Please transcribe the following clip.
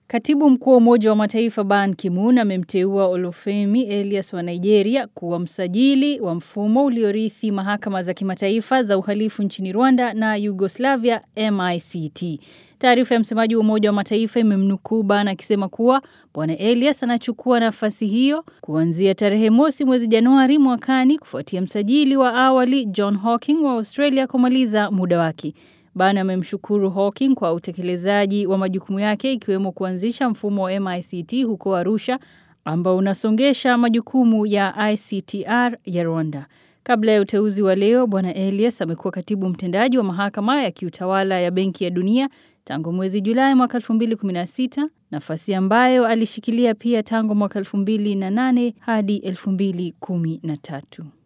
Katibu mkuu wa Umoja wa Mataifa Ban Ki-moon amemteua Olufemi Elias wa Nigeria kuwa msajili wa mfumo uliorithi mahakama za kimataifa za uhalifu nchini Rwanda na Yugoslavia MICT. Taarifa ya msemaji wa Umoja wa Mataifa imemnukuu Ban akisema kuwa Bwana Elias anachukua nafasi hiyo kuanzia tarehe mosi mwezi Januari mwakani kufuatia msajili wa awali John Hawking wa Australia kumaliza muda wake. Ban amemshukuru Hawking kwa utekelezaji wa majukumu yake ikiwemo kuanzisha mfumo wa MICT huko Arusha ambao unasongesha majukumu ya ICTR ya Rwanda. Kabla ya uteuzi wa leo, Bwana Elias amekuwa katibu mtendaji wa mahakama ya kiutawala ya Benki ya Dunia tangu mwezi Julai mwaka 2016, nafasi ambayo alishikilia pia tangu mwaka 2008 hadi 2013.